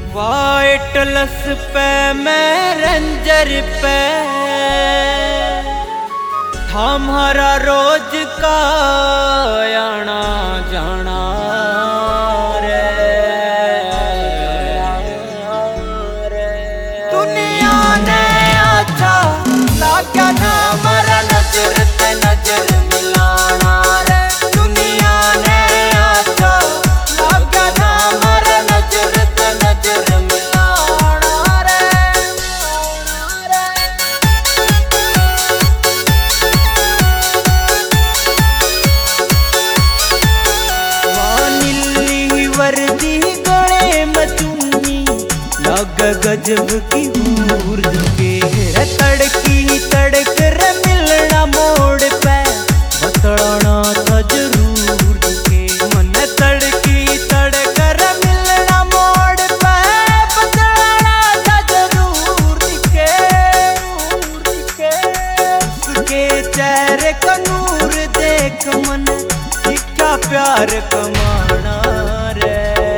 White लस पे मैं रेंजर पे हमारा रोज का आना जाना रे। दुनिया ने अच्छा लागा ना मरा नजर ते नजर मिलाना रे। दुनिया ने अच्छा लागा ना मरा नजर ते नजर मिलाना रे। नीली वर्दी गले में चुन्नी लग गजब की हूर के तड़की तड़क रे मिलना मोड़ पे बतलाना था जरूर के। मन तड़की तड़क रे मिलना मोड़ पे बतलाना था जरूर के। उसके चेहरे का नूर देख मन सीखा प्यार कमाना रे।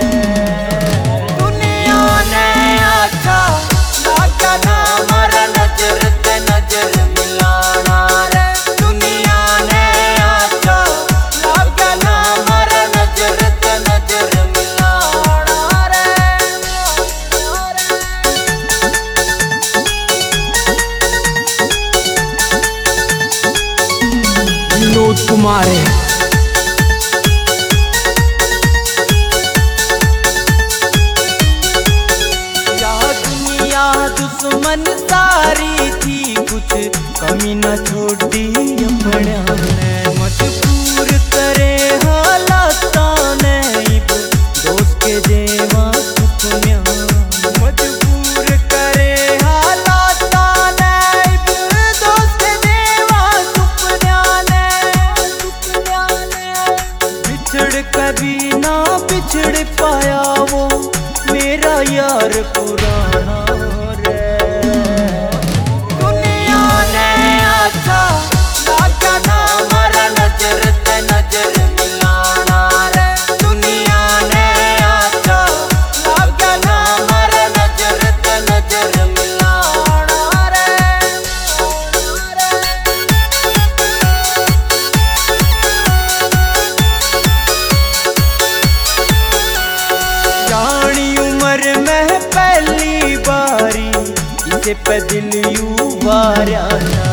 दुनिया ने अच्छा लागा ना मरा नजर ते नजर मिलाना रे। दुनिया ने अच्छा लागा ना मरा नजर ते नजर मिलाना रे। विनोद कुमार है। दुश्मन सारी थी कुछ कमी न छोड़ी अपने मजबूर करे हालाता ने दोस्त के जेवा सुपन्या। मजबूर करे हालाता ने दोस्त के जेवा सुपन्या ने। बिछड़ कभी ना बिछड़ पाया वो मेरा यार पुराना रे। दुनिया ने अच्छा लागा ना मरा नजर ते नजर मिलाना रे। दुनिया ने अच्छा लागा ना मरा नजर ते नजर मिलाना रे। जानी उम्र में पहली बारी इसे पे दिल यू वारा।